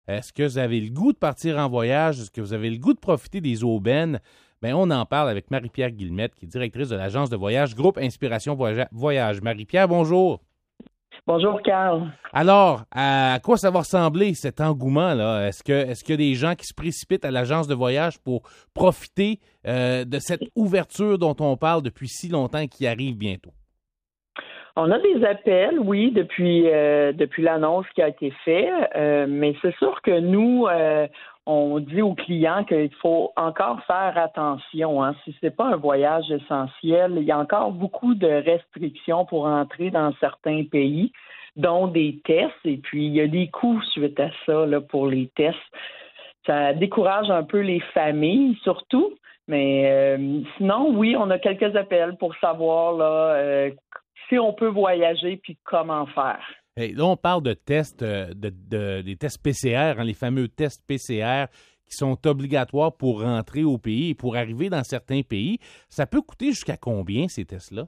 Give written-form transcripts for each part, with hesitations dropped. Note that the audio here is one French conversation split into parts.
Est-ce que vous avez le goût de partir en voyage? Est-ce que vous avez le goût de profiter des aubaines? Bien, on en parle avec Marie-Pierre Guillemette, qui est directrice de l'agence de voyage Groupe Inspiration Voyage. Marie-Pierre, bonjour. Bonjour, Carl. Alors, à quoi ça va ressembler cet engouement-là? Est-ce qu'il y a des gens qui se précipitent à l'agence de voyage pour profiter de cette ouverture dont on parle depuis si longtemps et qui arrive bientôt? On a des appels, oui, depuis l'annonce qui a été faite, mais c'est sûr que nous, on dit aux clients qu'il faut encore faire attention. Hein. Si c'est pas un voyage essentiel, il y a encore beaucoup de restrictions pour entrer dans certains pays, dont des tests, et puis il y a des coûts suite à ça là, pour les tests. Ça décourage un peu les familles, surtout, mais sinon, oui, on a quelques appels pour savoir là, si on peut voyager puis comment faire. Hey, là, on parle de tests, des tests PCR, hein, les fameux tests PCR qui sont obligatoires pour rentrer au pays et pour arriver dans certains pays. Ça peut coûter jusqu'à combien, ces tests-là?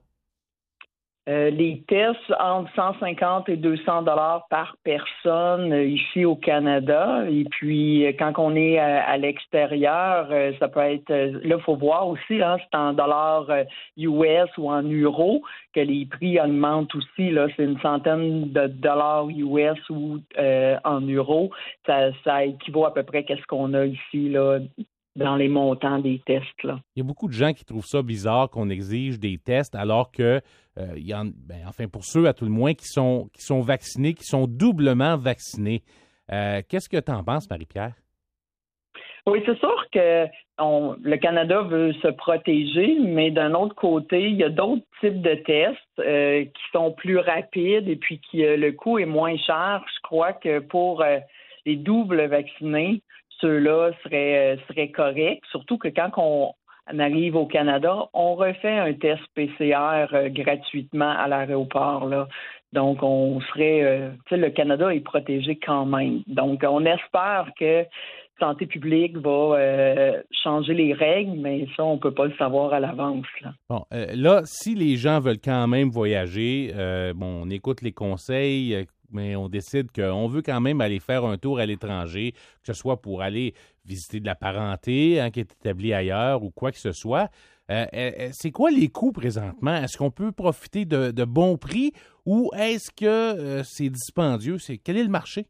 Les tests entre 150 et 200 $ par personne ici au Canada. Et puis, quand on est à l'extérieur, ça peut être... Là, il faut voir aussi, hein, c'est en dollars US ou en euros que les prix augmentent aussi. Là, c'est une centaine de dollars US ou en euros. Ça équivaut à peu près à ce qu'on a ici, là, dans les montants des tests, là. Il y a beaucoup de gens qui trouvent ça bizarre qu'on exige des tests alors que, pour ceux à tout le moins qui sont vaccinés, qui sont doublement vaccinés. Qu'est-ce que tu en penses, Marie-Pierre? Oui, c'est sûr que le Canada veut se protéger, mais d'un autre côté, il y a d'autres types de tests qui sont plus rapides et puis le coût est moins cher. Je crois que pour les doubles vaccinés, ceux-là seraient corrects, surtout que quand on arrive au Canada, on refait un test PCR gratuitement à l'aéroport, là. Donc, on serait... le Canada est protégé quand même. Donc, on espère que Santé publique va changer les règles, mais ça, on ne peut pas le savoir à l'avance, là. Bon, là, si les gens veulent quand même voyager, on écoute les conseils, mais on décide qu'on veut quand même aller faire un tour à l'étranger, que ce soit pour aller visiter de la parenté hein, qui est établie ailleurs ou quoi que ce soit. C'est quoi les coûts présentement? Est-ce qu'on peut profiter de bons prix ou est-ce que c'est dispendieux? Quel est le marché?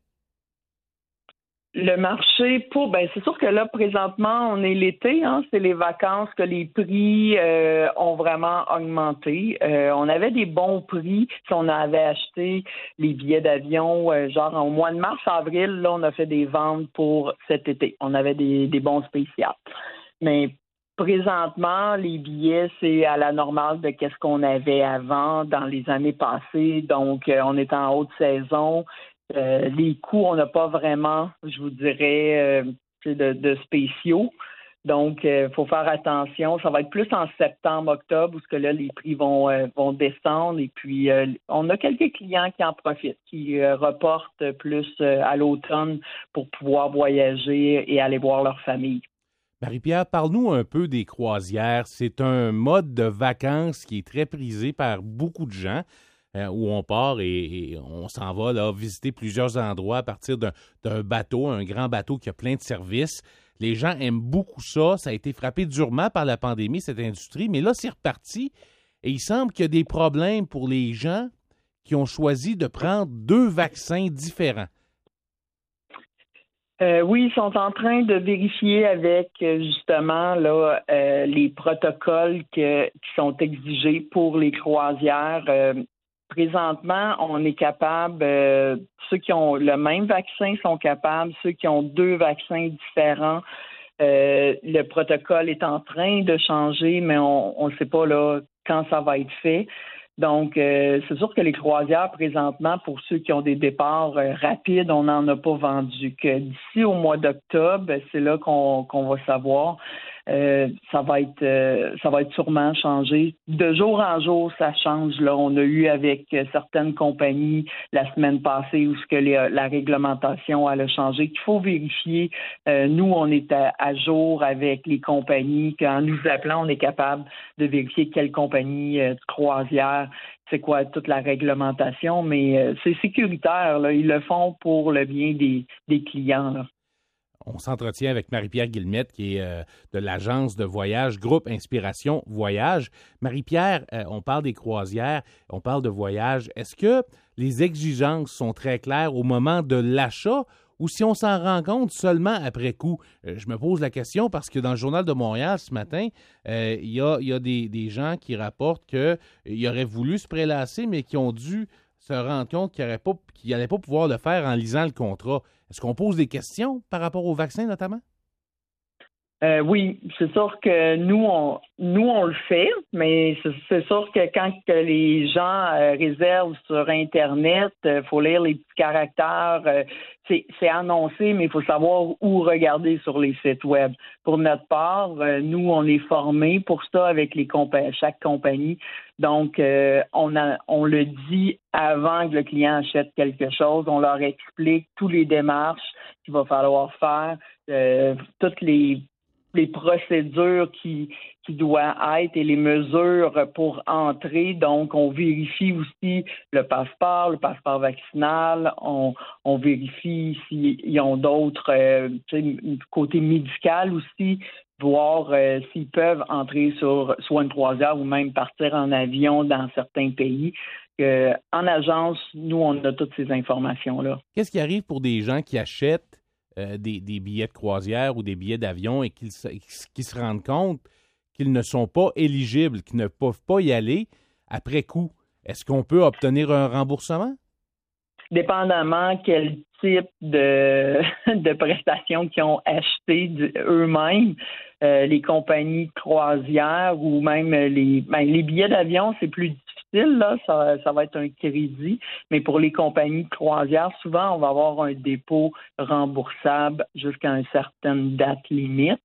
Le marché c'est sûr que là, présentement, on est l'été, hein, c'est les vacances que les prix ont vraiment augmenté. On avait des bons prix si on avait acheté les billets d'avion, genre au mois de mars, avril, là, on a fait des ventes pour cet été. On avait des bons spéciaux. Mais présentement, les billets, c'est à la normale de qu'est-ce qu'on avait avant dans les années passées. Donc, on est en haute saison. Les coûts, on n'a pas vraiment, je vous dirais, de spéciaux. Donc, il faut faire attention. Ça va être plus en septembre, octobre, où là, les prix vont descendre. Et puis, on a quelques clients qui en profitent, qui reportent plus à l'automne pour pouvoir voyager et aller voir leur famille. Marie-Pierre, parle-nous un peu des croisières. C'est un mode de vacances qui est très prisé par beaucoup de gens. Où on part et on s'en va là, visiter plusieurs endroits à partir d'un bateau, un grand bateau qui a plein de services. Les gens aiment beaucoup ça. Ça a été frappé durement par la pandémie, cette industrie, mais là, c'est reparti. Et il semble qu'il y a des problèmes pour les gens qui ont choisi de prendre 2 vaccins différents. Oui, ils sont en train de vérifier avec justement là les protocoles qui sont exigés pour les croisières. Présentement, on est capable, ceux qui ont le même vaccin sont capables, ceux qui ont 2 vaccins différents, le protocole est en train de changer, mais on ne sait pas là quand ça va être fait. Donc, c'est sûr que les croisières, présentement, pour ceux qui ont des départs rapides, on n'en a pas vendu. Que d'ici au mois d'octobre, c'est là qu'on va savoir. ça va être sûrement changé. De jour en jour, ça change. Là, on a eu avec certaines compagnies la semaine passée où la réglementation elle a changé. Il faut vérifier. Nous, on est à jour avec les compagnies. Qu'en nous appelant, on est capable de vérifier quelle compagnie de croisière, c'est quoi toute la réglementation, mais c'est sécuritaire. Là. Ils le font pour le bien des clients. Là. On s'entretient avec Marie-Pierre Guillemette, qui est de l'agence de voyage Groupe Inspiration Voyage. Marie-Pierre, on parle des croisières, on parle de voyage. Est-ce que les exigences sont très claires au moment de l'achat ou si on s'en rend compte seulement après coup? Je me pose la question parce que dans le Journal de Montréal ce matin, il y a des gens qui rapportent qu'ils auraient voulu se prélasser, mais qui ont dû se rendre compte qu'ils n'allaient pas pouvoir le faire en lisant le contrat. Est-ce qu'on pose des questions par rapport au vaccin notamment? Oui, c'est sûr que nous on le fait, mais c'est sûr que quand que les gens réservent sur Internet, faut lire les petits caractères. C'est annoncé, mais il faut savoir où regarder sur les sites web. Pour notre part, nous on est formés pour ça avec chaque compagnie. Donc on le dit avant que le client achète quelque chose. On leur explique toutes les démarches qu'il va falloir faire, toutes les procédures qui doivent être et les mesures pour entrer. Donc, on vérifie aussi le passeport vaccinal. On vérifie s'ils ont d'autres, côté médical aussi, voir s'ils peuvent entrer sur soit une croisière ou même partir en avion dans certains pays. En agence, nous, on a toutes ces informations-là. Qu'est-ce qui arrive pour des gens qui achètent des billets de croisière ou des billets d'avion et qui se rendent compte qu'ils ne sont pas éligibles, qu'ils ne peuvent pas y aller après coup? Est-ce qu'on peut obtenir un remboursement? Dépendamment quel type de prestations qu'ils ont acheté eux-mêmes, les compagnies de croisière ou même les billets d'avion, c'est plus difficile. Là, ça va être un crédit, mais pour les compagnies de croisière, souvent, on va avoir un dépôt remboursable jusqu'à une certaine date limite.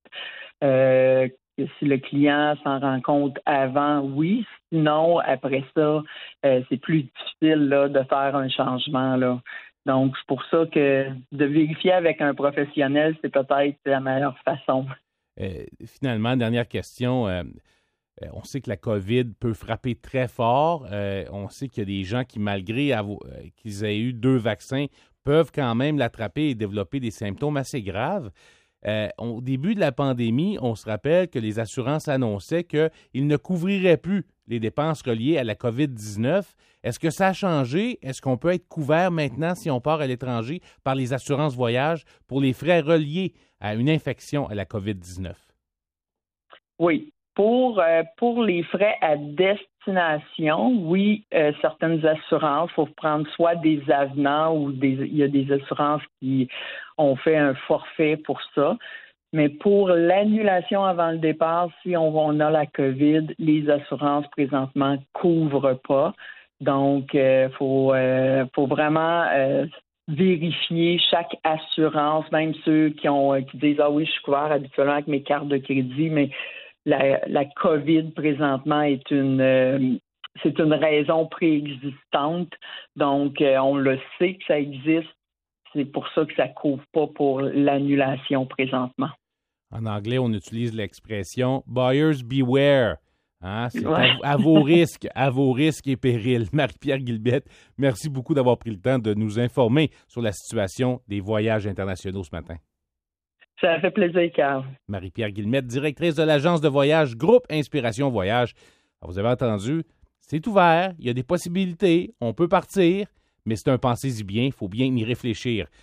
Si le client s'en rend compte avant, oui. Sinon, après ça, c'est plus difficile là, de faire un changement. Là. Donc, c'est pour ça que de vérifier avec un professionnel, c'est peut-être la meilleure façon. Finalement, dernière question. On sait que la COVID peut frapper très fort. On sait qu'il y a des gens qui, malgré qu'ils aient eu 2 vaccins, peuvent quand même l'attraper et développer des symptômes assez graves. Au début de la pandémie, on se rappelle que les assurances annonçaient qu'ils ne couvriraient plus les dépenses reliées à la COVID-19. Est-ce que ça a changé? Est-ce qu'on peut être couvert maintenant si on part à l'étranger par les assurances voyage pour les frais reliés à une infection à la COVID-19? Oui. Pour les frais à destination, oui, certaines assurances, il faut prendre soit des avenants ou il y a des assurances qui ont fait un forfait pour ça. Mais pour l'annulation avant le départ, si on a la COVID, les assurances présentement couvrent pas. Donc, faut vraiment vérifier chaque assurance, même ceux qui disent ah oui, je suis couvert habituellement avec mes cartes de crédit, mais la COVID présentement c'est une raison préexistante. Donc, on le sait que ça existe. C'est pour ça que ça ne couvre pas pour l'annulation présentement. En anglais, on utilise l'expression « buyers beware ». Hein? C'est à vos risques et périls. Marie-Pierre Guillemette, merci beaucoup d'avoir pris le temps de nous informer sur la situation des voyages internationaux ce matin. Ça fait plaisir, Carl. Marie-Pierre Guillemette, directrice de l'agence de voyage Groupe Inspiration Voyage. Alors, vous avez entendu, c'est ouvert, il y a des possibilités, on peut partir, mais c'est un pensez-y bien, il faut bien y réfléchir.